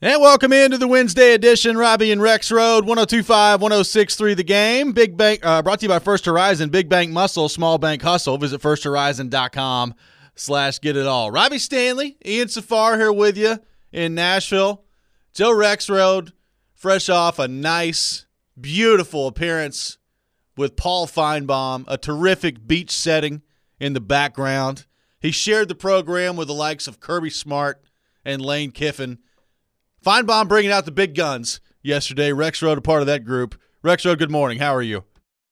And welcome into the Wednesday edition, Robbie and Rex Road, 102.5, 106.3 The Game. Big Bank, brought to you by First Horizon, Big Bank Muscle, Small Bank Hustle. Visit firsthorizon.com/get-it-all. Robbie Stanley, Ian Safar here with you in Nashville. Joe Rex Road, fresh off a nice, beautiful appearance with Paul Finebaum, a terrific beach setting in the background. He shared the program with the likes of Kirby Smart and Lane Kiffin. Finebaum bringing out the big guns yesterday. Rex Road, a part of that group. Rex Road, good morning. How are you?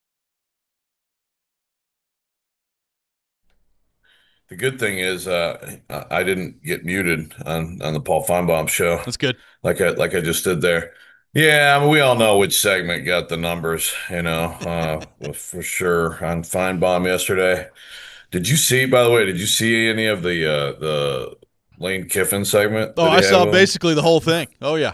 The good thing is I didn't get muted on the Paul Finebaum show That's good. like I just did there. Yeah, I mean, we all know which segment got the numbers, for sure on Finebaum yesterday. By the way, did you see any of the Lane Kiffin segment Oh, that he I had saw with him? basically the whole thing. Oh, yeah.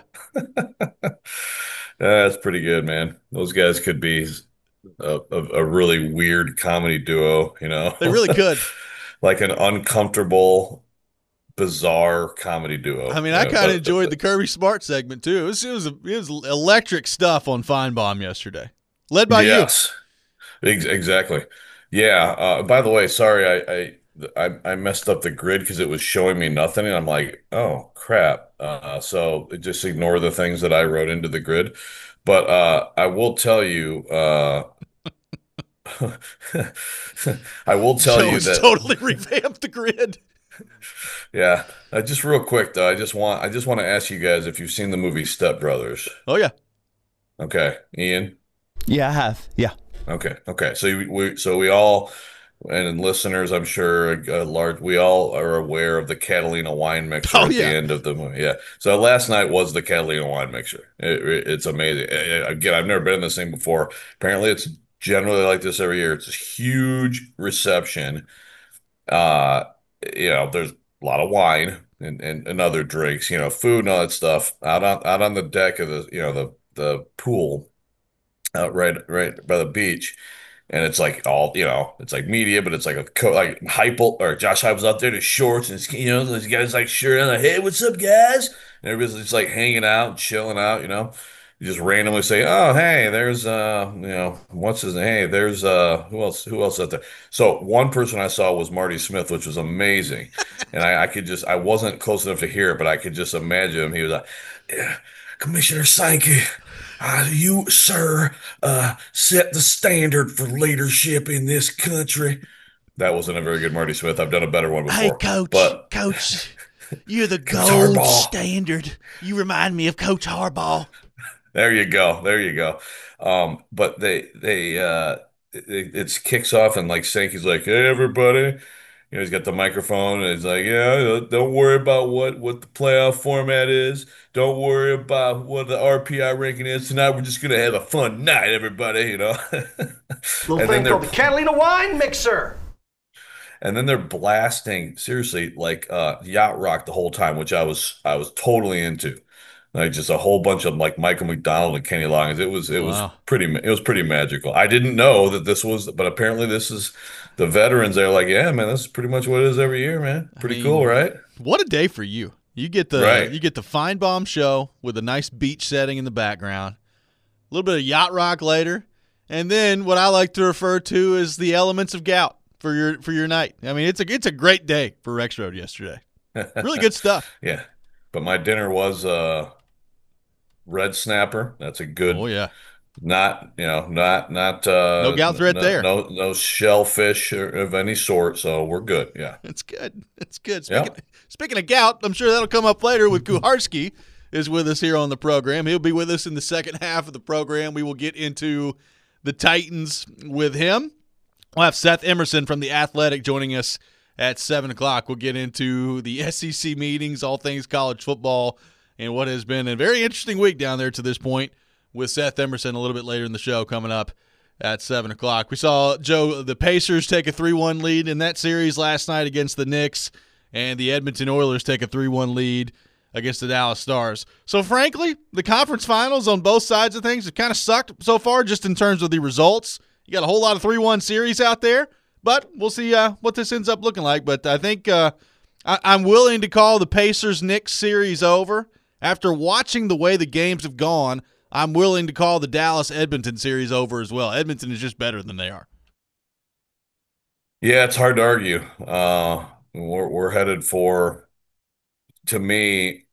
That's pretty good, man. Those guys could be a really weird comedy duo, They really could. like an uncomfortable, bizarre comedy I duo. mean, I kind of enjoyed the Kirby Smart segment, too. It was electric stuff on Finebaum yesterday. Led by you. Yes, exactly. Yeah. By the way, sorry, I messed up the grid because it was showing me nothing, and I'm like, oh crap. So just ignore the things that I wrote into the grid. But I will tell you, I will tell Joe you has that. totally revamped the grid. Yeah. Just real quick though, I just want to ask you guys if you've seen the movie Step Brothers. Oh, yeah. Okay, Ian. Yeah, I have. Yeah. Okay. So we all, and listeners, I'm sure, we all are aware of the Catalina wine mixer Oh, at the yeah. end of the movie. Yeah. So last night was the Catalina wine mixer. It's amazing. Again, I've never been in this thing before. Apparently, it's generally like this every year. It's a huge reception. Uh, there's a lot of wine and other drinks, food and all that stuff out on the deck of the pool out right by the beach. And it's like it's like media, but it's like like Heupel or Josh Heupel's out there in his shorts and those guys like shirt on, like, hey, what's up, guys? And everybody's just like hanging out, chilling out. You just randomly say, oh, hey, there's what's his name? Hey, there's who else out there? So one person I saw was Marty Smith, which was amazing. And I wasn't close enough to hear it, but I could just imagine him. He was like, yeah, Commissioner Sankey. You, sir, set the standard for leadership in this country. That wasn't a very good Marty Smith. I've done a better one Hey, before. Coach. But Coach, you're the Coach gold Harbaugh, standard. You remind me of Coach Harbaugh. there you go. There you go. But it kicks off and like Sankey's like, hey, everybody. He's got the microphone and he's like, yeah, don't worry about what the playoff format is. Don't worry about what the RPI ranking is tonight. We're just gonna have a fun night, everybody. Little And then thing they're called the Catalina wine mixer. and then they're blasting seriously like yacht rock the whole time, which I was totally into. Like just a whole bunch of like Michael McDonald and Kenny Loggins. Wow. It was pretty magical. I didn't know that but apparently this is the veterans. They're like, yeah, man, this is pretty much what it is every year, man. I Pretty cool, mean, right? what a day for you. You get the Right. Finebaum show with a nice beach setting in the background, a little bit of yacht rock later, and then what I like to refer to as the elements of gout for your night. I mean, it's a great day for Rex Road yesterday. Really good stuff. Yeah. But my dinner was red snapper. That's a Oh good, yeah, not no gout threat no there. no shellfish of any sort. So we're good. Yeah. It's good. It's good. Yep. Speaking of gout, I'm sure that'll come up later with Kuharski is with us here on the program. He'll be with us in the second half of the program. We will get into the Titans with him. We'll have Seth Emerson from The Athletic joining us at 7 o'clock. We'll get into the SEC meetings, all things college football, and what has been a very interesting week down there to this point with Seth Emerson a little bit later in the show coming up at 7 o'clock. We saw, Joe, the Pacers take a 3-1 lead in that series last night against the Knicks, and the Edmonton Oilers take a 3-1 lead against the Dallas Stars. So, frankly, the conference finals on both sides of things have kind of sucked so far just in terms of the results. You got a whole lot of 3-1 series out there, but we'll see what this ends up looking like. But I think I'm willing to call the Pacers-Knicks series over. After watching the way the games have gone, I'm willing to call the Dallas-Edmonton series over as well. Edmonton is just better than they are. Yeah, it's hard to argue. We're headed for, to me,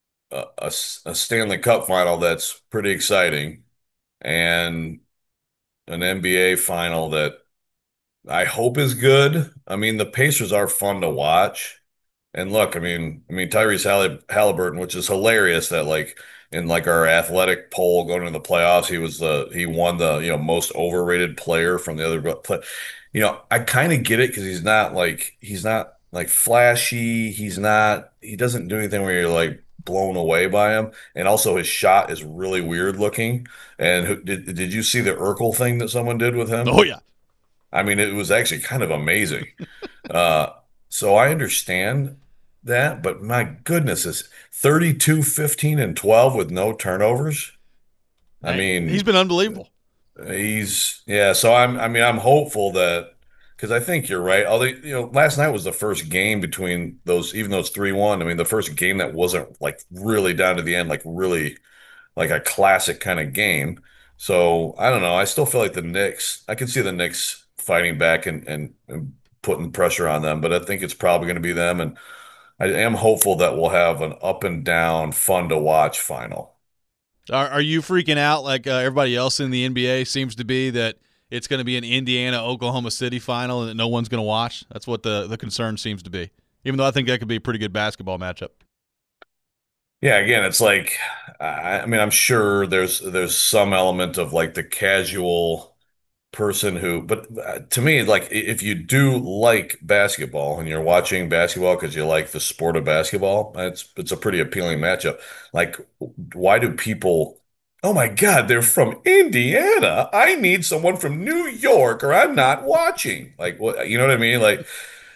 a Stanley Cup final that's pretty exciting, and an NBA final that I hope is good. I mean, the Pacers are fun to watch. And look, I mean Tyrese Halliburton, which is hilarious that like in like our athletic poll going into the playoffs, he won the most overrated player from the other play. I kind of get it because he's not like flashy. He doesn't do anything where you're like blown away by him. And also his shot is really weird looking. And did you see the Urkel thing that someone did with him? Oh, yeah. I mean, it was actually kind of amazing. Uh, so I understand that, but my goodness, it's 32, 15, and 12 with no turnovers. I He's mean, been unbelievable. yeah, so I'm hopeful that because I think you're right. Although, last night was the first game between those, even though it's 3-1, I mean, the first game that wasn't like really down to the end, like really like a classic kind of game. So I don't know. I still feel like I can see the Knicks fighting back and putting pressure on them, but I think it's probably going to be them. And I am hopeful that we'll have an up and down, fun to watch final. Are you freaking out like everybody else in the NBA seems to be that it's going to be an Indiana-Oklahoma City final and that no one's going to watch? That's what the concern seems to be, even though I think that could be a pretty good basketball matchup. Yeah, again, it's like I mean, I'm sure there's some element of like the casual person but to me, like if you do like basketball and you're watching basketball because you like the sport of basketball, it's a pretty appealing matchup. Like, why do people? Oh my God, they're from Indiana. I need someone from New York, or I'm not watching. Like, what? You know what I mean? Like,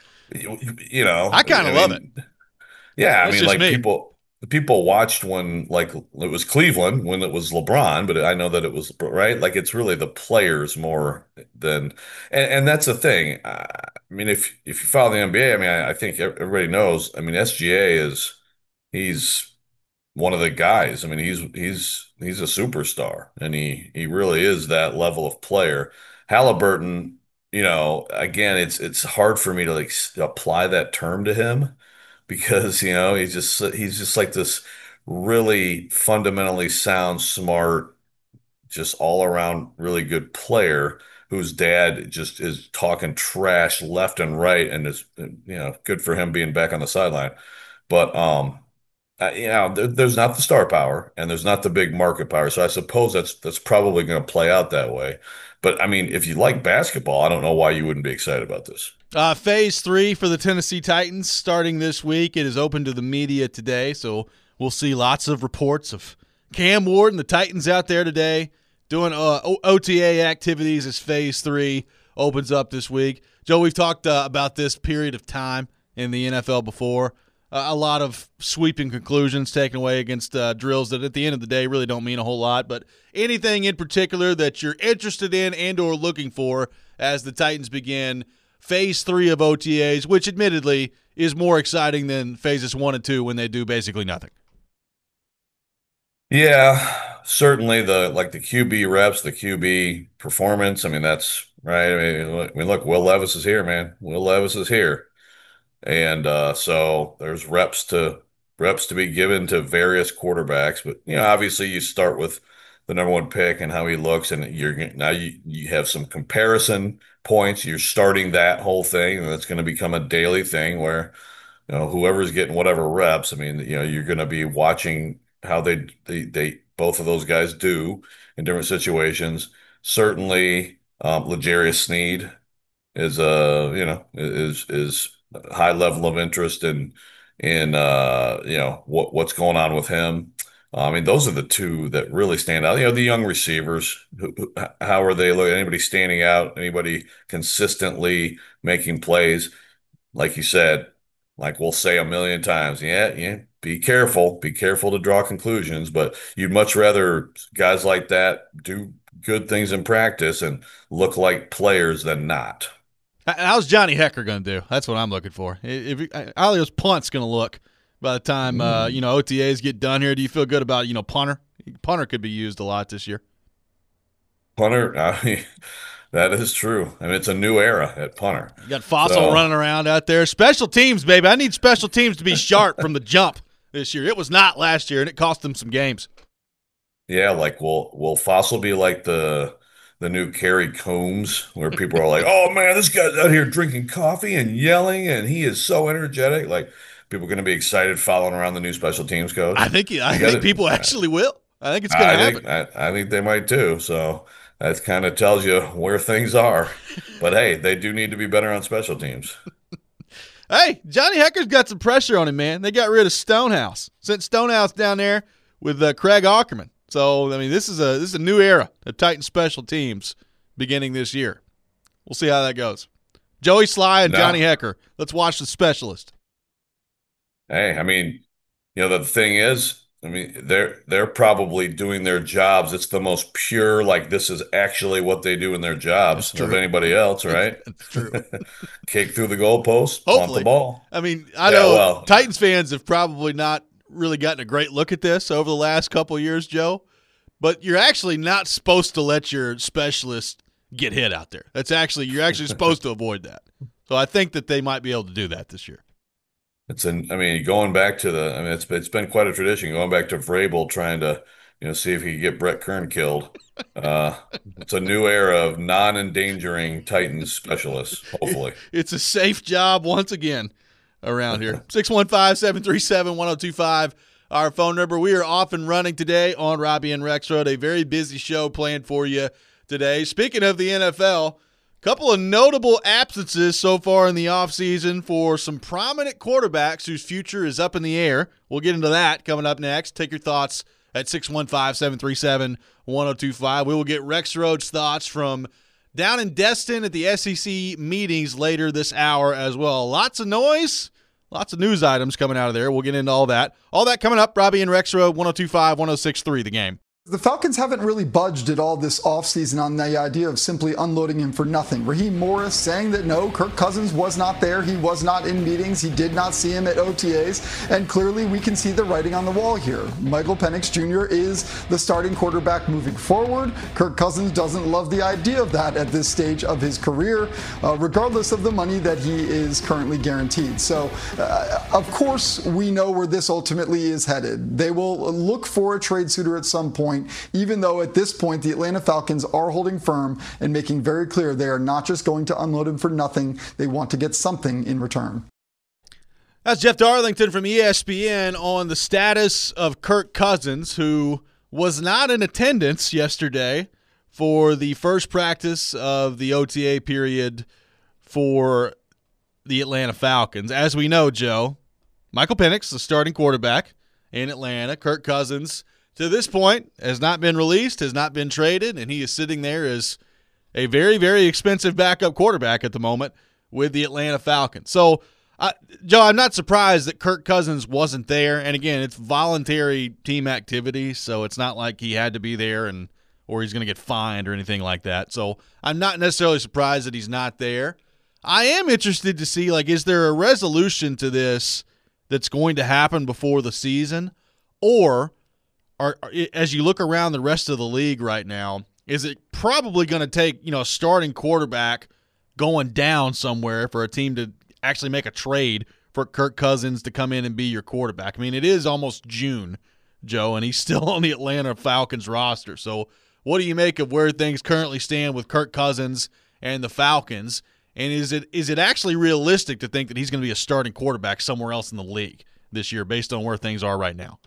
I kind I of love it. mean. Yeah, I That's mean, just like me. people watched when like it was Cleveland when it was LeBron, but I know that it was right. Like it's really the players more than, and that's the thing. I mean, if you follow the NBA, I mean, I think everybody knows. I mean, SGA he's one of the guys. I mean, he's a superstar, and he really is that level of player. Halliburton, again, it's hard for me to like apply that term to him because he's just like this really fundamentally sound, smart, just all around really good player whose dad just is talking trash left and right, and is good for him being back on the sideline. But there's not the star power and there's not the big market power. So I suppose that's probably going to play out that way. But I mean, if you like basketball, I don't know why you wouldn't be excited about this. Phase 3 for the Tennessee Titans starting this week. It is open to the media today, so we'll see lots of reports of Cam Ward and the Titans out there today doing OTA activities as Phase 3 opens up this week. Joe, we've talked about this period of time in the NFL before. A lot of sweeping conclusions taken away against drills that at the end of the day really don't mean a whole lot. But anything in particular that you're interested in and or looking for as the Titans begin Phase 3 of OTAs, which admittedly is more exciting than Phases 1 and 2 when they do basically nothing. Yeah, certainly the QB reps, the QB performance. I mean, that's right. Look, Will Levis is here, man. Will Levis is here. And so there's reps to be given to various quarterbacks, but obviously you start with the number one pick and how he looks, and you have some comparison points. You're starting that whole thing, and it's going to become a daily thing where whoever's getting whatever reps. I mean, you're going to be watching how they both of those guys do in different situations. Certainly, L'Jarius Sneed is a high level of interest in what's going on with him. I mean, those are the two that really stand out. The young receivers, how are they looking? Anybody standing out? Anybody consistently making plays? Like you said, like we'll say a million times, yeah, be careful to draw conclusions, but you'd much rather guys like that do good things in practice and look like players than not. How's Johnny Hecker going to do? That's what I'm looking for. How those punts going to look by the time OTAs get done here? Do you feel good about punter? Punter could be used a lot this year. Punter, I mean, that is true. I mean, it's a new era at punter. You got Fossil running around out there. Special teams, baby. I need special teams to be sharp from the jump this year. It was not last year, and it cost them some games. Yeah, like will Fossil be like the new Kerry Combs, where people are like, "Oh man, this guy's out here drinking coffee and yelling, and he is so energetic." Like people are going to be excited following around the new special teams coach. I think people actually will. I think it's going to happen. I think they might too. So that kind of tells you where things are. But hey, they do need to be better on special teams. Hey, Johnny Hecker's got some pressure on him, man. They got rid of Stonehouse. Sent Stonehouse down there with Craig Aukerman. So, I mean, this is a new era of Titan special teams beginning this year. We'll see how that goes. Joey Sly and Johnny Hecker. Let's watch the specialist. Hey, I mean, the thing is, I mean, they're probably doing their jobs. It's the most pure, like this is actually what they do in their jobs of anybody else, right? That's true. Kick through the goalpost, punt the ball. I mean, I know Titans fans have probably not really gotten a great look at this over the last couple of years, Joe, but you're actually not supposed to let your specialist get hit out there. You're actually supposed to avoid that. So I think that they might be able to do that this year. Going back to it's been quite a tradition going back to Vrabel trying to, see if he could get Brett Kern killed. It's a new era of non-endangering Titans specialists, hopefully. It's a safe job once again around here. 615-737-1025, our phone number. We are off and running today on Robbie and Rex Road. A very busy show planned for you today. Speaking of the NFL, couple of notable absences so far in the offseason for some prominent quarterbacks whose future is up in the air. We'll get into that coming up next. Take your thoughts at 615-737-1025. We will get Rex Rhodes' thoughts from down in Destin at the SEC meetings later this hour as well. Lots of noise, lots of news items coming out of there. We'll get into all that. All that coming up. Robbie and Rex Road, 102.5, 106.3, The Game. The Falcons haven't really budged at all this offseason on the idea of simply unloading him for nothing. Raheem Morris saying that no, Kirk Cousins was not there. He was not in meetings. He did not see him at OTAs. And clearly we can see the writing on the wall here. Michael Penix Jr. is the starting quarterback moving forward. Kirk Cousins doesn't love the idea of that at this stage of his career, regardless of the money that he is currently guaranteed. So, of course, we know where this ultimately is headed. They will look for a trade suitor at some point, even though at this point the Atlanta Falcons are holding firm and making very clear they are not just going to unload him for nothing. They want to get something in return. That's Jeff Darlington from ESPN on the status of Kirk Cousins, who was not in attendance yesterday for the first practice of the OTA period for the Atlanta Falcons. As we know, Joe, Michael Penix, the starting quarterback in Atlanta, Kirk Cousins, to this point, has not been released, has not been traded, and he is sitting there as a very, very expensive backup quarterback at the moment with the Atlanta Falcons. So, Joe, I'm not surprised that Kirk Cousins wasn't there. And, again, it's voluntary team activity, so it's not like he had to be there or he's going to get fined or anything like that. So I'm not necessarily surprised that he's not there. I am interested to see, is there a resolution to this that's going to happen before the season? Or as you look around the rest of the league right now, is it probably going to take, a starting quarterback going down somewhere for a team to actually make a trade for Kirk Cousins to come in and be your quarterback? I mean, it is almost June, Joe, and he's still on the Atlanta Falcons roster. So what do you make of where things currently stand with Kirk Cousins and the Falcons? And is it actually realistic to think that he's going to be a starting quarterback somewhere else in the league this year based on where things are right now?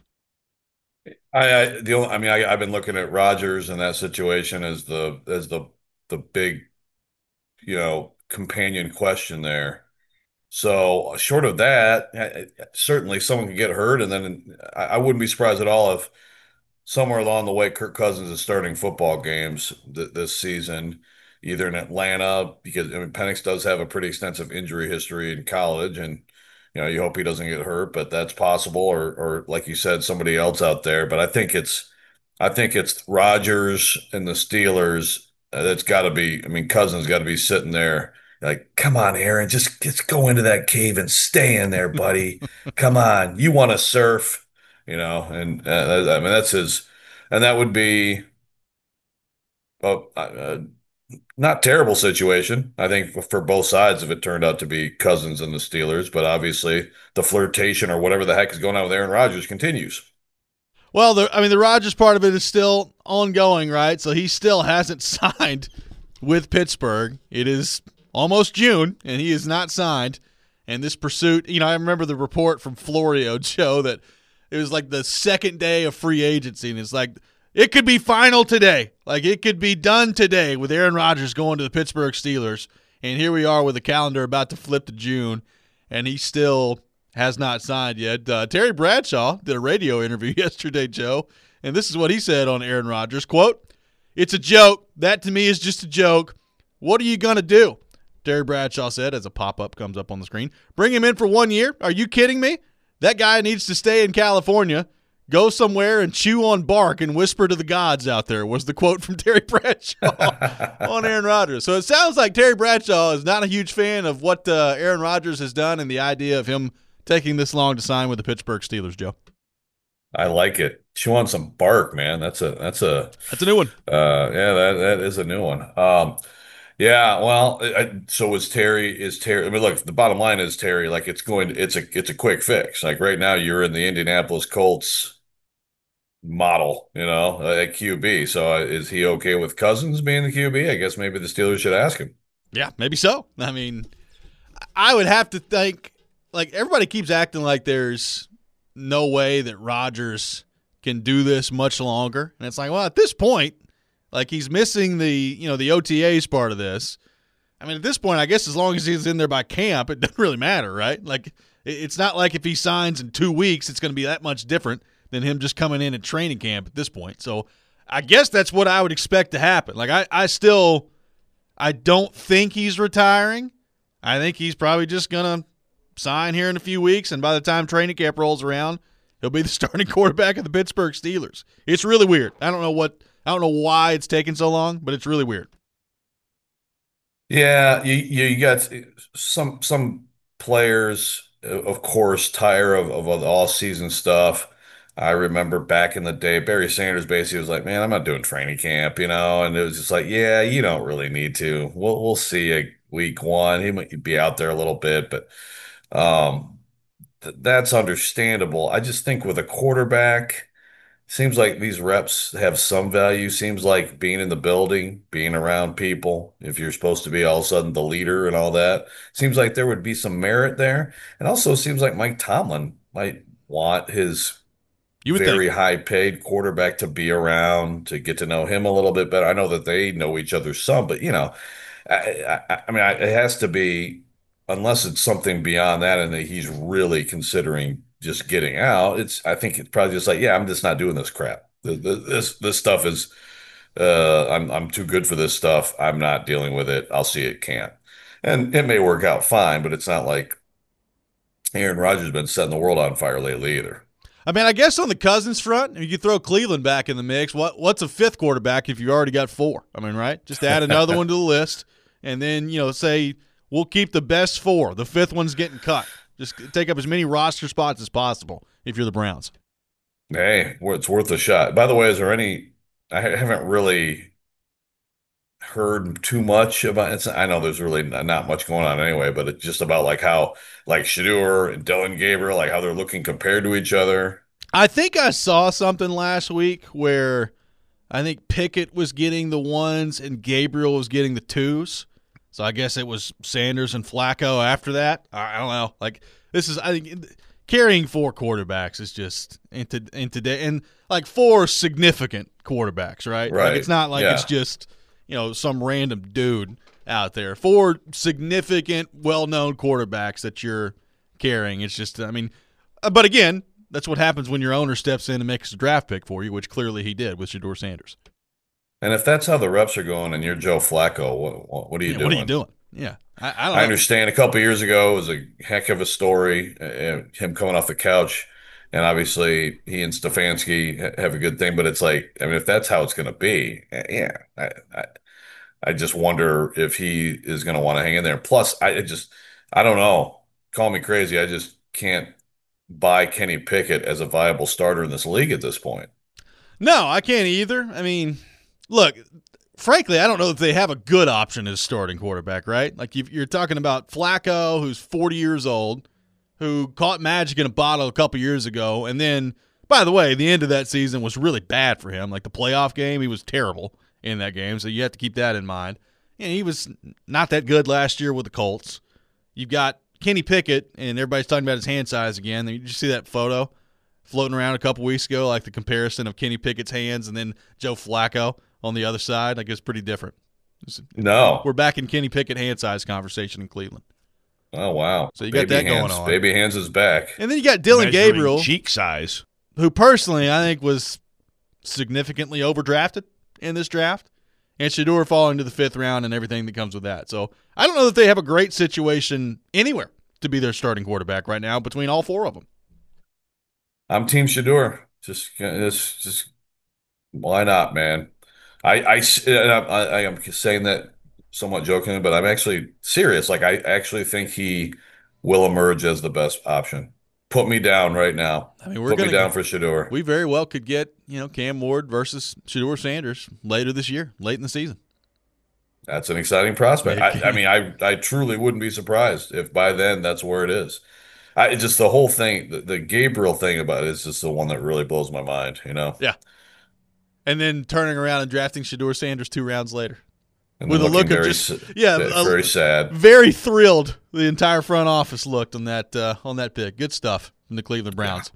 I've been looking at Rodgers and that situation as the big, companion question there. So short of that, certainly someone could get hurt, and then I wouldn't be surprised at all if somewhere along the way Kirk Cousins is starting football games this season, either in Atlanta, because Penix does have a pretty extensive injury history in college, and you hope he doesn't get hurt, but that's possible, or like you said, somebody else out there. But I think it's Rodgers and the Steelers. That's got to be. Cousins got to be sitting there Like, come on, Aaron, just go into that cave and stay in there, buddy. Come on, you want to surf, and I mean that's his, and that would be a not terrible situation. I think for both sides, if it turned out to be Cousins and the Steelers, but obviously the flirtation or whatever the heck is going on with Aaron Rodgers continues. Well, the Rodgers part of it is still ongoing, right? So he still hasn't signed with Pittsburgh. It is almost June, and he is not signed. And this pursuit, I remember the report from Florio, Joe, that it was like the second day of free agency, and it's like it could be final today. Like it could be done today with Aaron Rodgers going to the Pittsburgh Steelers. And here we are with the calendar about to flip to June, and he still has not signed yet. Terry Bradshaw did a radio interview yesterday, Joe, and this is what he said on Aaron Rodgers. Quote, "It's a joke. That to me is just a joke. What are you going to do?" Terry Bradshaw said as a pop-up comes up on the screen. "Bring him in for 1 year? Are you kidding me? That guy needs to stay in California. Go somewhere and chew on bark and whisper to the gods out there," was the quote from Terry Bradshaw on Aaron Rodgers. So it sounds like Terry Bradshaw is not a huge fan of what Aaron Rodgers has done and the idea of him taking this long to sign with the Pittsburgh Steelers, Joe. I like it. Chew on some bark, man. That's a That's a new one. yeah, that is a new one. Yeah, well, so is Terry. I mean, look, the bottom line is Terry. Like, it's a quick fix. Like right now, you're in the Indianapolis Colts model, at QB. So is he okay with Cousins being the QB? I guess maybe the Steelers should ask him. Yeah, maybe so. I mean, I would have to think, like, everybody keeps acting like there's no way that Rodgers can do this much longer. And it's like, well, at this point, like, he's missing the OTAs part of this. I mean, at this point, I guess as long as he's in there by camp, it doesn't really matter, right? Like, it's not like if he signs in 2 weeks, it's going to be that much different than him just coming in at training camp at this point. So I guess that's what I would expect to happen. Like, I don't think he's retiring. I think he's probably just going to sign here in a few weeks, and by the time training camp rolls around, he'll be the starting quarterback of the Pittsburgh Steelers. It's really weird. I don't know why it's taking so long, but it's really weird. Yeah, you got some players, of course, tire of the all-season stuff. I remember back in the day, Barry Sanders basically was like, "Man, I'm not doing training camp," and it was just like, "Yeah, you don't really need to. We'll see you week one. He might be out there a little bit, but that's understandable." I just think with a quarterback. Seems like these reps have some value. Seems like being in the building, being around people, if you're supposed to be all of a sudden the leader and all that, seems like there would be some merit there. And also seems like Mike Tomlin might want his You would very think. high paid quarterback to be around to get to know him a little bit better. I know that they know each other some, but it has to be, unless it's something beyond that, and that he's really considering just getting out. I think it's probably just like, yeah, I'm just not doing this crap. This stuff is, I'm too good for this stuff. I'm not dealing with it. I'll see it can't, and it may work out fine, but it's not like Aaron Rodgers has been setting the world on fire lately either. I mean, I guess on the Cousins front, you could throw Cleveland back in the mix. What's a fifth quarterback if you already got 4? I mean, right? Just add another one to the list, and then say we'll keep the best 4. The fifth one's getting cut. Just take up as many roster spots as possible if you're the Browns. Hey, it's worth a shot. By the way, is there any? I haven't really heard too much about it. I know there's really not much going on anyway, but it's just about like how like Shedeur and Dylan Gabriel, like how they're looking compared to each other. I think I saw something last week where I think Pickett was getting the 1s and Gabriel was getting the 2s. So I guess it was Sanders and Flacco after that. I don't know. Like, this is, I think, carrying 4 quarterbacks is just in today, and like 4 significant quarterbacks, right? Right. Like, it's not like it's just some random dude out there. 4 significant, well-known quarterbacks that you're carrying. It's just, I mean, but again, that's what happens when your owner steps in and makes a draft pick for you, which clearly he did with Shedeur Sanders. And if that's how the reps are going, and you're Joe Flacco, what are you doing? What are you doing? Yeah, I don't know. I understand. A couple of years ago, it was a heck of a story. Him coming off the couch, and obviously he and Stefanski have a good thing. But it's like, I mean, if that's how it's going to be, yeah, I just wonder if he is going to want to hang in there. Plus, I don't know. Call me crazy. I just can't buy Kenny Pickett as a viable starter in this league at this point. No, I can't either. I mean, look, frankly, I don't know if they have a good option as starting quarterback, right? Like you're talking about Flacco, who's 40 years old, who caught magic in a bottle a couple years ago, and then, by the way, the end of that season was really bad for him. Like the playoff game, he was terrible in that game, so you have to keep that in mind. And he was not that good last year with the Colts. You've got Kenny Pickett, and everybody's talking about his hand size again. Did you see that photo floating around a couple weeks ago, like the comparison of Kenny Pickett's hands and then Joe Flacco on the other side? Like it's pretty different. No. We're back in Kenny Pickett hand size conversation in Cleveland. Oh, wow. So you got that going on. Baby hands is back. And then you got Dylan Measuring Gabriel, cheek size. who personally I think was significantly overdrafted in this draft, and Shedeur falling to the 5th round and everything that comes with that. So I don't know that they have a great situation anywhere to be their starting quarterback right now between all 4 of them. I'm Team Shedeur. Just why not, man? I am saying that somewhat jokingly, but I'm actually serious. Like I actually think he will emerge as the best option. Put me down right now. I mean, Put me down for Shedeur. We very well could get, Cam Ward versus Shedeur Sanders later this year, late in the season. That's an exciting prospect. I mean, I truly wouldn't be surprised if by then that's where it is. Just the whole thing, the Gabriel thing about it is just the one that really blows my mind, Yeah. And then turning around and drafting Shedeur Sanders 2 rounds later. And With a look of very sad. Very thrilled the entire front office looked on that pick. Good stuff from the Cleveland Browns.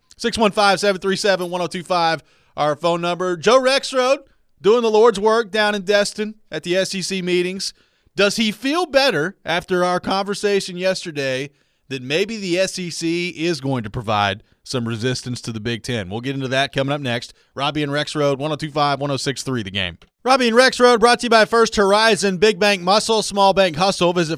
615-737-1025, our phone number. Joe Rexrode doing the Lord's work down in Destin at the SEC meetings. Does he feel better after our conversation yesterday that maybe the SEC is going to provide some resistance to the Big Ten? We'll get into that coming up next. Robbie and Rexrode, 102.5, 106.3 The Game. Robbie and Rexrode brought to you by First Horizon. Big bank muscle, small bank hustle. Visit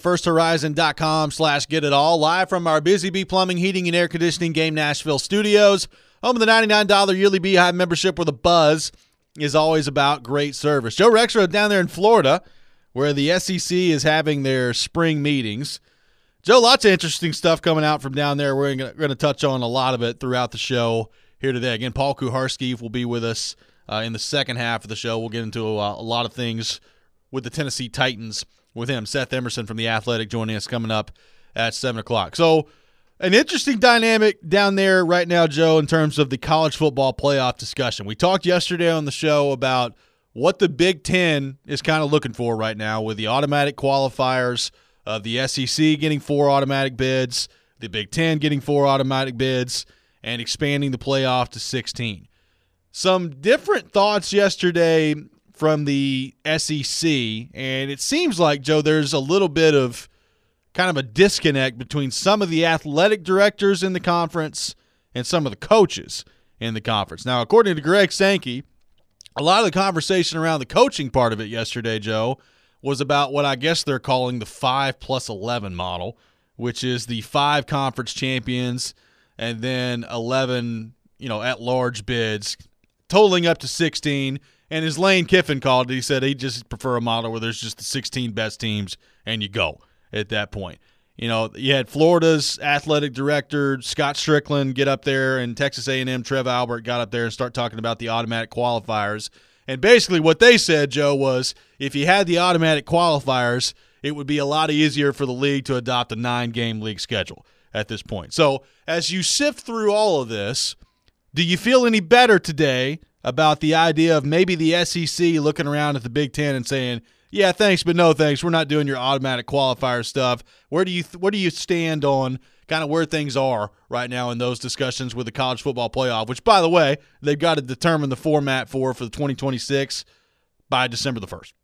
firsthorizon.com/getitall. Live from our Busy Bee Plumbing, Heating, and Air Conditioning Game Nashville studios. Home of the $99 yearly Beehive membership, where the buzz is always about great service. Joe Rexrode down there in Florida, where the SEC is having their spring meetings. Joe, lots of interesting stuff coming out from down there. We're going to touch on a lot of it throughout the show here today. Again, Paul Kuharsky will be with us in the second half of the show. We'll get into a lot of things with the Tennessee Titans with him. Seth Emerson from The Athletic joining us coming up at 7 o'clock. So an interesting dynamic down there right now, Joe, in terms of the college football playoff discussion. We talked yesterday on the show about what the Big Ten is kind of looking for right now with the automatic qualifiers, the SEC getting 4 automatic bids, the Big Ten getting 4 automatic bids, and expanding the playoff to 16. Some different thoughts yesterday from the SEC, and it seems like, Joe, there's a little bit of kind of a disconnect between some of the athletic directors in the conference and some of the coaches in the conference. Now, according to Greg Sankey, a lot of the conversation around the coaching part of it yesterday, Joe, was about what I guess they're calling the 5+11 model, which is the 5 conference champions and then 11, at-large bids, totaling up to 16. And as Lane Kiffin called it, he said he'd just prefer a model where there's just the 16 best teams and you go at that point. You had Florida's athletic director, Scott Strickland, get up there, and Texas A&M, Trev Albert, got up there and start talking about the automatic qualifiers. And basically what they said, Joe, was if you had the automatic qualifiers, it would be a lot easier for the league to adopt a 9-game league schedule at this point. So as you sift through all of this, do you feel any better today about the idea of maybe the SEC looking around at the Big Ten and saying, yeah, thanks, but no thanks, we're not doing your automatic qualifier stuff? Where do you stand on kind of where things are right now in those discussions with the college football playoff, which, by the way, they've got to determine the format for the 2026 by December the 1st?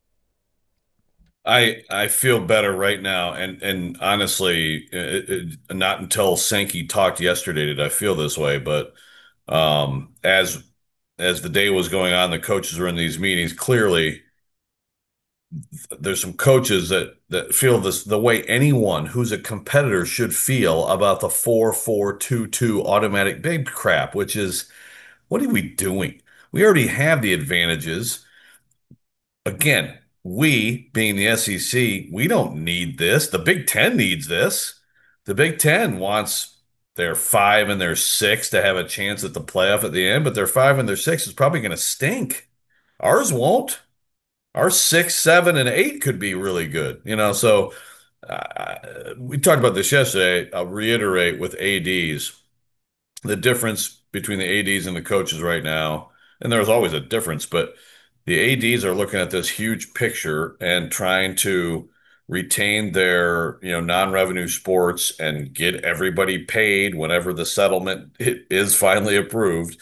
I feel better right now, and honestly, not until Sankey talked yesterday did I feel this way. But as the day was going on, the coaches were in these meetings. Clearly, there's some coaches that feel this the way anyone who's a competitor should feel about the 4-4-2-2 automatic bid crap, which is, what are we doing? We already have the advantages. Again, we, being the SEC, we don't need this. The Big Ten needs this. The Big Ten wants their 5 and their 6 to have a chance at the playoff at the end, but their 5 and their 6 is probably going to stink. Ours won't. Our 6, 7, and 8 could be really good, So we talked about this yesterday. I'll reiterate with ADs, the difference between the ADs and the coaches right now, and there's always a difference, but the ADs are looking at this huge picture and trying to retain their, non-revenue sports and get everybody paid whenever the settlement is finally approved.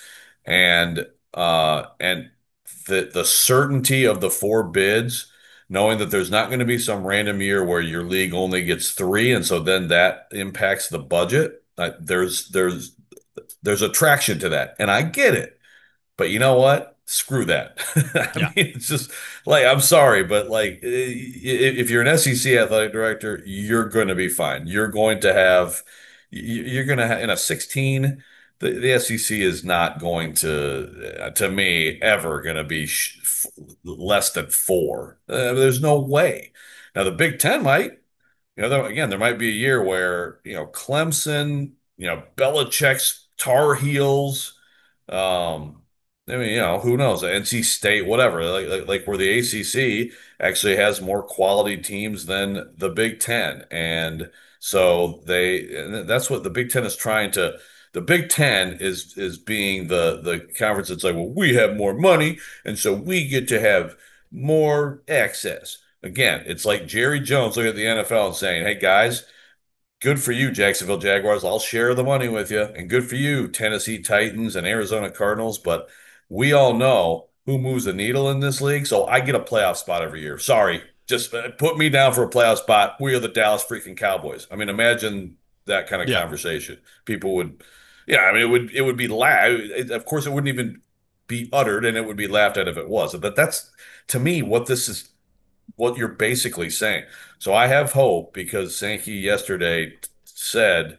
And the certainty of the 4 bids, knowing that there's not going to be some random year where your league only gets 3, and so then that impacts the budget. There's attraction to that, and I get it. But you know what? Screw that. I Yeah. mean, it's just like, I'm sorry, but like, if you're an SEC athletic director, you're going to be fine. You're going to have in a 16, the SEC is not going to me, ever going to be less than 4. There's no way. Now, the Big Ten might. Again, there might be a year where, Clemson, Belichick's Tar Heels, I mean, who knows? NC State, whatever. Like where the ACC actually has more quality teams than the Big Ten, and so and that's what the Big Ten is trying to. The Big Ten is being the conference that's like, well, we have more money, and so we get to have more access. Again, it's like Jerry Jones looking at the NFL and saying, "Hey guys, good for you, Jacksonville Jaguars. I'll share the money with you. And good for you, Tennessee Titans and Arizona Cardinals. But we all know who moves the needle in this league. So I get a playoff spot every year. Sorry. Just put me down for a playoff spot. We are the Dallas freaking Cowboys. I mean, imagine that kind of Yeah. conversation. People would, yeah, I mean, it would be of course, it wouldn't even be uttered and it would be laughed at if it was. But that's, to me, what you're basically saying. So I have hope because Sankey yesterday said,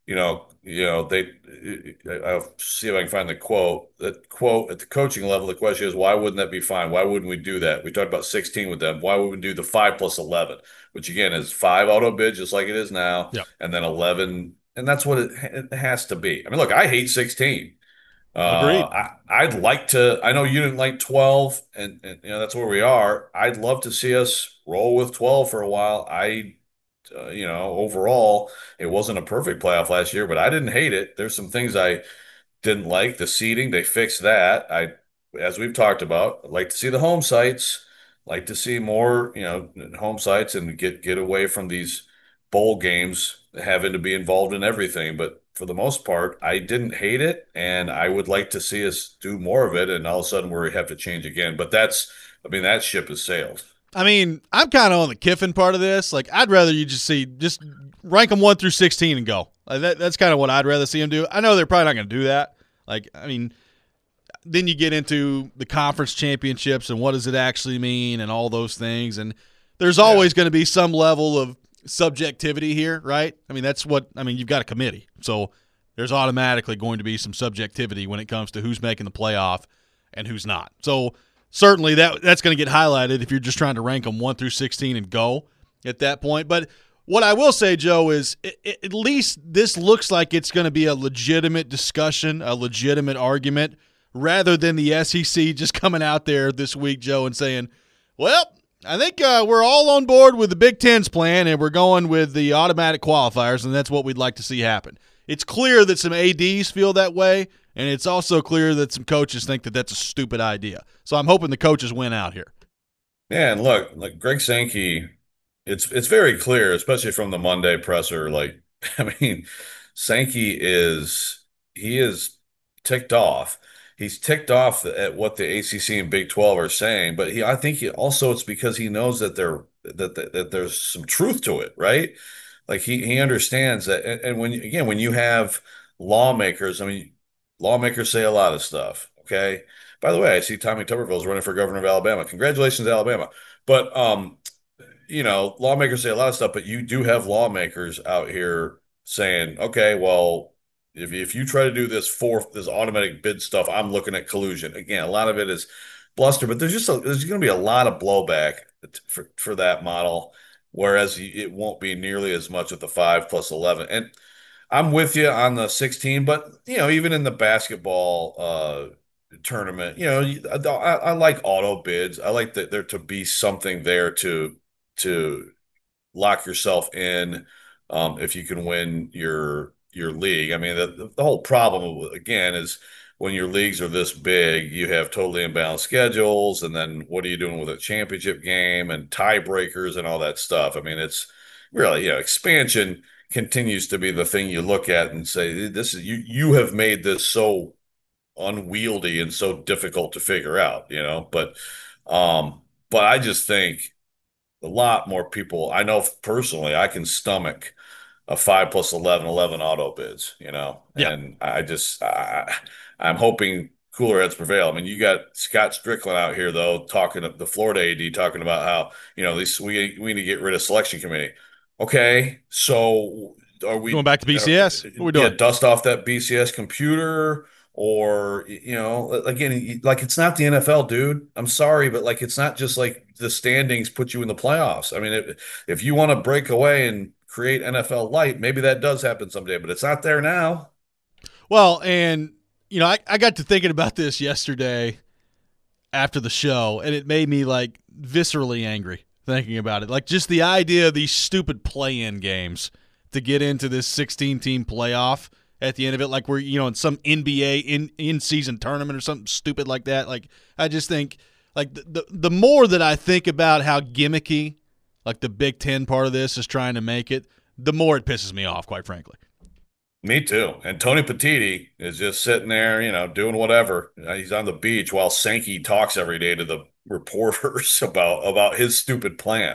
I'll see if I can find the quote. That quote at the coaching level, the question is, why wouldn't that be fine? Why wouldn't we do that? We talked about 16 with them. Why would we do the 5 plus 11, which again is 5 auto bids, just like it is now, Yep. and then 11, and that's what it has to be. I mean, look, I hate 16. Agreed. I'd like to. I know you didn't like 12, and that's where we are. I'd love to see us roll with 12 for a while. Overall, it wasn't a perfect playoff last year, but I didn't hate it. There's some things I didn't like. The seating, they fixed that. As we've talked about, I'd like to see the home sites. Like to see more, home sites and get away from these bowl games having to be involved in everything. But for the most part, I didn't hate it, and I would like to see us do more of it. And all of a sudden, we have to change again. But I mean, that ship has sailed. I mean, I'm kind of on the Kiffin part of this. Like, I'd rather you just rank them 1 through 16 and go. Like, that's kind of what I'd rather see them do. I know they're probably not going to do that. Like, I mean, then you get into the conference championships and what does it actually mean and all those things. And there's always going to be some level of subjectivity here, right? I mean, you've got a committee. So there's automatically going to be some subjectivity when it comes to who's making the playoff and who's not. So certainly that's going to get highlighted if you're just trying to rank them 1 through 16 and go at that point. But what I will say, Joe, is at least this looks like it's going to be a legitimate discussion, a legitimate argument, rather than the SEC just coming out there this week, Joe, and saying, well, I think we're all on board with the Big Ten's plan, and we're going with the automatic qualifiers, and that's what we'd like to see happen. It's clear that some ADs feel that way, and it's also clear that some coaches think that that's a stupid idea. So I'm hoping the coaches win out here. Yeah, and look, like Greg Sankey, it's very clear, especially from the Monday presser. Like, I mean, Sankey he is ticked off. He's ticked off at what the ACC and Big 12 are saying, but I think it's because he knows that that there's some truth to it, right? Like he understands that, and when you have lawmakers, I mean, lawmakers say a lot of stuff. Okay. By the way, I see Tommy Tuberville is running for governor of Alabama. Congratulations, Alabama. But lawmakers say a lot of stuff, but you do have lawmakers out here saying, okay, well, if you try to do this automatic bid stuff, I'm looking at collusion. Again, a lot of it is bluster, but there's going to be a lot of blowback for that model, whereas it won't be nearly as much with the 5+11. And I'm with you on the 16, but even in the basketball tournament, I like auto bids. I like that there to be something there to lock yourself in if you can win your league. I mean, the whole problem again is when your leagues are this big, you have totally imbalanced schedules, and then what are you doing with a championship game and tiebreakers and all that stuff? I mean, it's really, expansion continues to be the thing you look at and say, this is you have made this so unwieldy and so difficult to figure out, but I just think a lot more people. I know personally, I can stomach a 5+11 auto bids, Yeah. and I'm hoping cooler heads prevail. I mean, you got Scott Strickland out here though, talking to the Florida AD, talking about how, we need to get rid of selection committee. Okay, so are we Going back to BCS? What are we doing? dust off that BCS computer? Or, again, like it's not the NFL, dude. I'm sorry, but like it's not just like the standings put you in the playoffs. I mean, if you want to break away and create NFL light, maybe that does happen someday, but it's not there now. Well, and, I got to thinking about this yesterday after the show, and it made me like viscerally angry thinking about it. Like just the idea of these stupid play-in games to get into this 16-team playoff at the end of it, like we're, in some NBA in-season tournament or something stupid like that. Like, I just think, like, the more that I think about how gimmicky, like, the Big Ten part of this is trying to make it, the more it pisses me off, quite frankly. Me too. And Tony Petitti is just sitting there, doing whatever. He's on the beach while Sankey talks every day to the reporters about his stupid plan.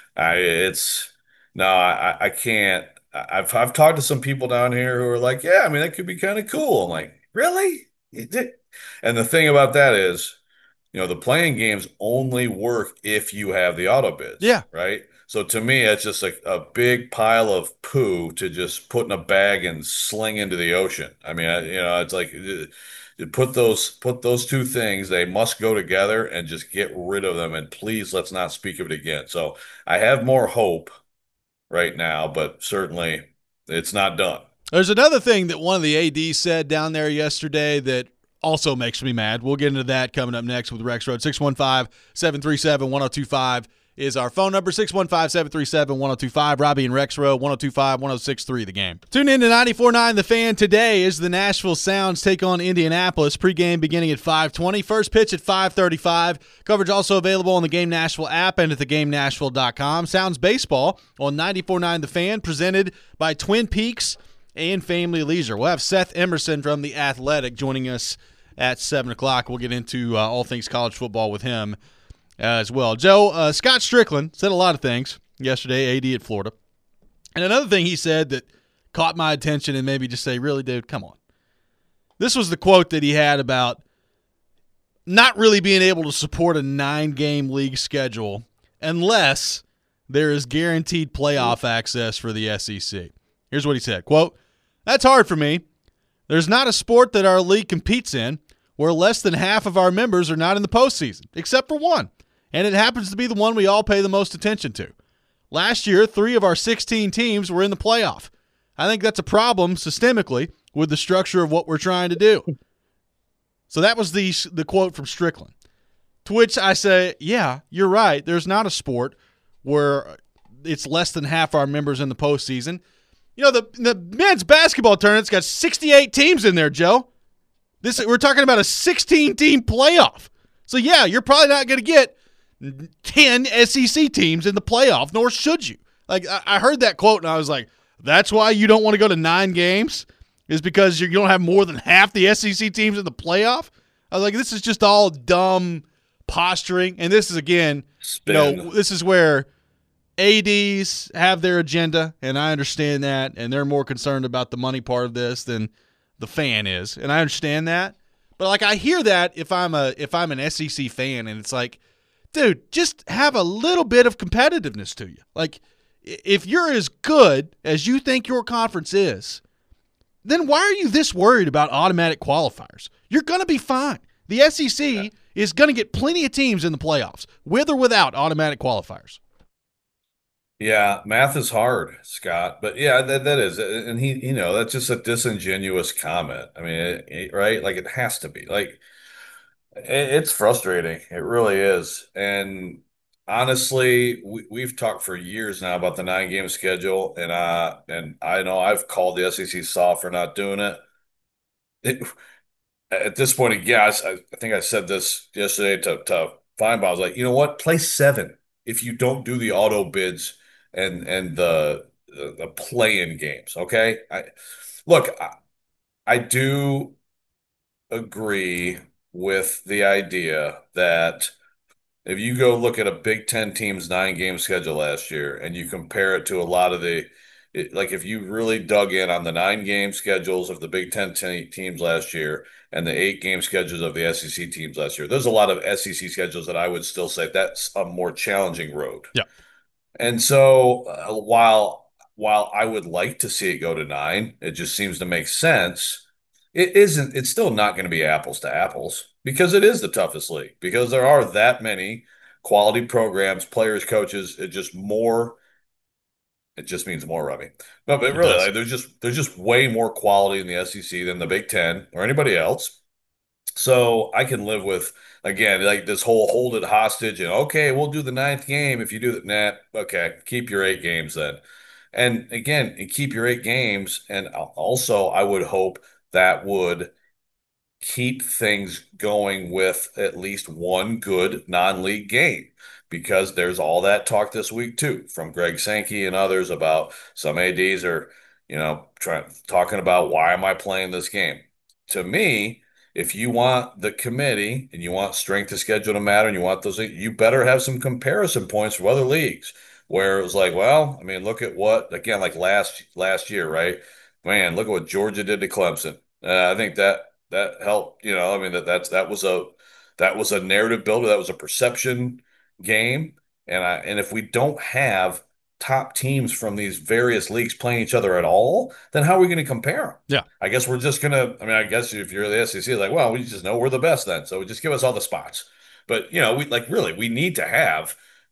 I can't. I've talked to some people down here who are like, yeah, I mean, that could be kind of cool. I'm like, really? And the thing about that is, the playing games only work if you have the auto bids. Yeah. Right. So to me, it's just like a big pile of poo to just put in a bag and sling into the ocean. I mean, it's like put those two things. They must go together and just get rid of them. And please, let's not speak of it again. So I have more hope right now, but certainly it's not done. There's another thing that one of the ADs said down there yesterday that also makes me mad. We'll get into that coming up next with Rex Road. 615-737-1025 is our phone number. 615-737-1025. Robbie and Rex Road, 1025-1063 the game. Tune in to 94.9 The Fan. Today is the Nashville Sounds take on Indianapolis. Pregame beginning at 5:20. First pitch at 5:35. Coverage also available on the Game Nashville app and at theGameNashville.com. Sounds baseball on 94.9 The Fan, presented by Twin Peaks and Family Leisure. We'll have Seth Emerson from The Athletic joining us at 7 o'clock. We'll get into all things college football with him as well. Joe, Scott Strickland said a lot of things yesterday, AD at Florida. And another thing he said that caught my attention and made me just say, really, dude, come on. This was the quote that he had about not really being able to support a 9-game league schedule unless there is guaranteed playoff access for the SEC. Here's what he said, quote, "That's hard for me. There's not a sport that our league competes in where less than half of our members are not in the postseason, except for one. And it happens to be the one we all pay the most attention to. Last year, 3 of our 16 teams were in the playoff. I think that's a problem systemically with the structure of what we're trying to do." So that was the quote from Strickland. To which I say, yeah, you're right. There's not a sport where it's less than half our members in the postseason. The men's basketball tournament's got 68 teams in there, Joe. We're talking about a 16-team playoff. So, yeah, you're probably not going to get 10 SEC teams in the playoff, nor should you. Like, I heard that quote, and I was like, that's why you don't want to go to 9 games, is because you don't have more than half the SEC teams in the playoff? I was like, this is just all dumb posturing. And this is, again, this is where ADs have their agenda, and I understand that, and they're more concerned about the money part of this than the fan is, and I understand that. But like, I hear that if I'm an SEC fan, and it's like, dude, just have a little bit of competitiveness to you. Like, if you're as good as you think your conference is, then why are you this worried about automatic qualifiers? You're going to be fine. The SEC is going to get plenty of teams in the playoffs, with or without automatic qualifiers. Yeah, math is hard, Scott. But yeah, that is, and that's just a disingenuous comment. I mean, right? Like it has to be. Like it's frustrating. It really is. And honestly, we've talked for years now about the 9 game schedule, and I know I've called the SEC soft for not doing it. It at this point, again, I think I said this yesterday to Feinbaum. I was like, you know what? Play 7 if you don't do the auto bids and the play-in games. Okay, look, I do agree with the idea that if you go look at a Big Ten team's 9 game schedule last year and you compare it to a lot of like if you really dug in on the 9 game schedules of the Big Ten teams last year and the 8 game schedules of the SEC teams last year, there's a lot of SEC schedules that I would still say that's a more challenging road. Yeah. And so while I would like to see it go to 9, it just seems to make sense. It's still not going to be apples to apples because it is the toughest league because there are that many quality programs, players, coaches. It just means more, Robbie. No, but It really, does. like, there's just way more quality in the SEC than the Big Ten or anybody else. So I can live with, again, like this whole hold it hostage and okay, we'll do the 9th game if you do that. Nah, okay, keep your 8 games then. And again, keep your 8 games. And also, I would hope that would keep things going with at least one good non-league game because there's all that talk this week too from Greg Sankey and others about some ADs are, talking about why am I playing this game? To me, if you want the committee and you want strength of schedule to matter and you want those, you better have some comparison points for other leagues where it was like, well, I mean, look at what again, like last year, right? Man, look at what Georgia did to Clemson. I think that helped. I mean that was a narrative builder. That was a perception game. And if we don't have top teams from these various leagues playing each other at all, then how are we going to compare them? Yeah. I guess we're just gonna. I mean, I guess if you're the SEC, like, well, we just know we're the best then, so just give us all the spots. But we like really we need to have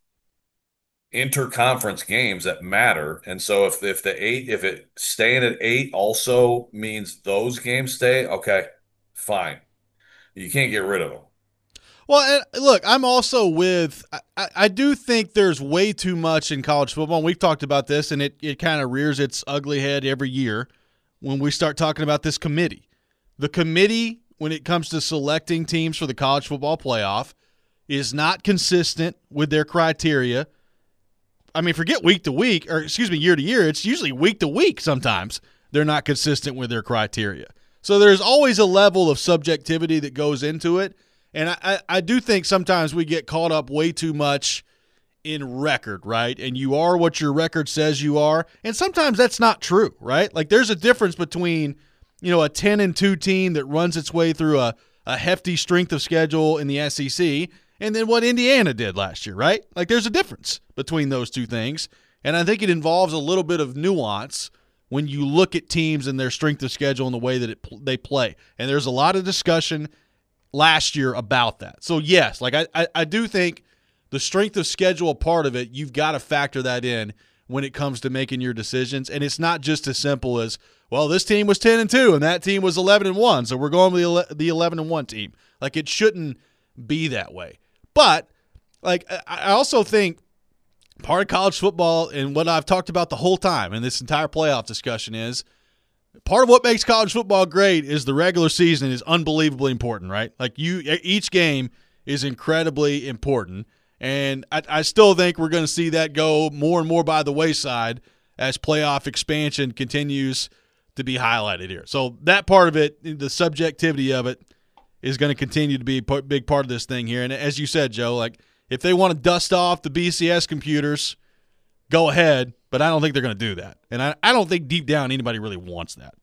interconference games that matter. And so if it staying at 8 also means those games stay, okay, fine. You can't get rid of them. Well, and look, I'm also with I do think there's way too much in college football. And we've talked about this, and it kind of rears its ugly head every year when we start talking about this committee. The committee, when it comes to selecting teams for the college football playoff, is not consistent with their criteria. I mean, forget week to week, or excuse me, year to year. It's usually week to week sometimes they're not consistent with their criteria. So there's always a level of subjectivity that goes into it. And I do think sometimes we get caught up way too much in record, right? And you are what your record says you are. And sometimes that's not true, right? Like there's a difference between, a 10-2 team that runs its way through a hefty strength of schedule in the SEC and then what Indiana did last year, right? Like there's a difference between those two things. And I think it involves a little bit of nuance when you look at teams and their strength of schedule and the way that they play. And there's a lot of discussion last year about that. So, yes, like I do think the strength of schedule part of it, you've got to factor that in when it comes to making your decisions. And it's not just as simple as, well, this team was 10-2 and that team was 11-1, so we're going with the 11-1 team. Like it shouldn't be that way. But like I also think part of college football and what I've talked about the whole time in this entire playoff discussion is part of what makes college football great is the regular season is unbelievably important, right? Like each game is incredibly important. And I still think we're going to see that go more and more by the wayside as playoff expansion continues to be highlighted here. So that part of it, the subjectivity of it, is going to continue to be a big part of this thing here. And as you said, Joe, like if they want to dust off the BCS computers, go ahead. But I don't think they're going to do that. And I don't think deep down anybody really wants that.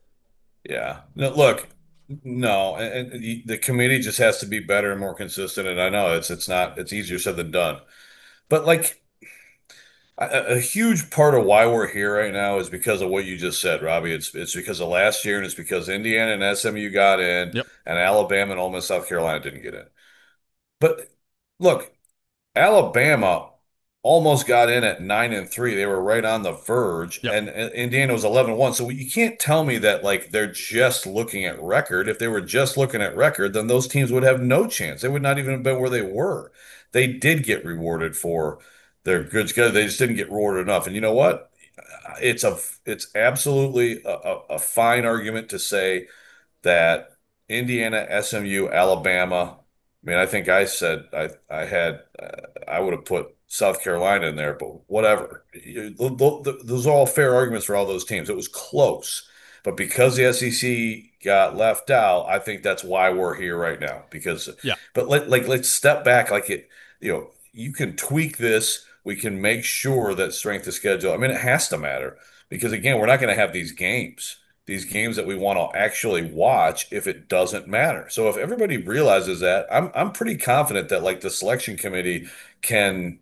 Yeah. No, look, no, and the committee just has to be better and more consistent. And I know it's easier said than done. But like A huge part of why we're here right now is because of what you just said, Robbie. It's because of last year, and it's because Indiana and SMU got in, Yep. and Alabama and Ole Miss, South Carolina didn't get in. But look, Alabama almost got in at 9-3. They were right on the verge, Yep. and Indiana was 11-1. So you can't tell me that like they're just looking at record. If they were just looking at record, then those teams would have no chance. They would not even have been where they were. They did get rewarded for their good schedule. They just didn't get rewarded enough. And you know what? It's absolutely a fine argument to say that Indiana, SMU, Alabama. I mean, I think I said I would have put South Carolina in there, but whatever. Those are all fair arguments for all those teams. It was close, but because the SEC got left out, I think that's why we're here right now. Because, Yeah. but let's step back. You can tweak this. We can make sure that strength of schedule. I mean, it has to matter because again, we're not going to have these games that we want to actually watch if it doesn't matter. So if everybody realizes that, I'm pretty confident that like the selection committee can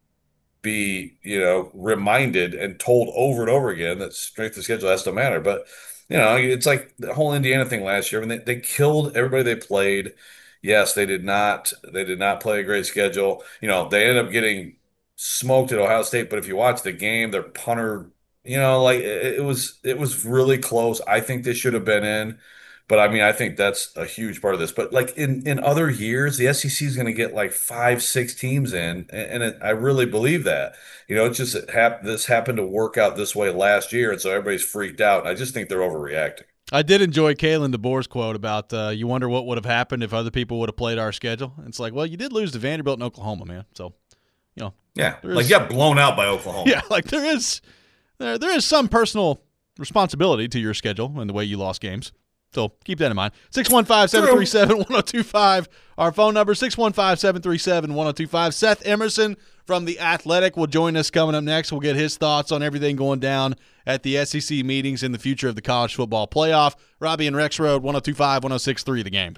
be, reminded and told over and over again that strength of schedule has to matter. But, it's like the whole Indiana thing last year. I mean, they killed everybody they played. Yes, they did not play a great schedule. They ended up getting smoked at Ohio State, but if you watch the game, their punter, like it was really close. I think they should have been in. But I mean, I think that's a huge part of this. But like in other years, the SEC is going to get like 5, 6 teams in, I really believe that. It's just this happened to work out this way last year, and so everybody's freaked out. And I just think they're overreacting. I did enjoy Kalen DeBoer's quote about you wonder what would have happened if other people would have played our schedule. It's like, well, you did lose to Vanderbilt and Oklahoma, man. So, Yeah, like you got blown out by Oklahoma. Yeah, like there is some personal responsibility to your schedule and the way you lost games. So keep that in mind. 615-737-1025. Our phone number, 615-737-1025. Seth Emerson from The Athletic will join us coming up next. We'll get his thoughts on everything going down at the SEC meetings in the future of the college football playoff. Robbie and Rex Road, 1025, 1063, The Game.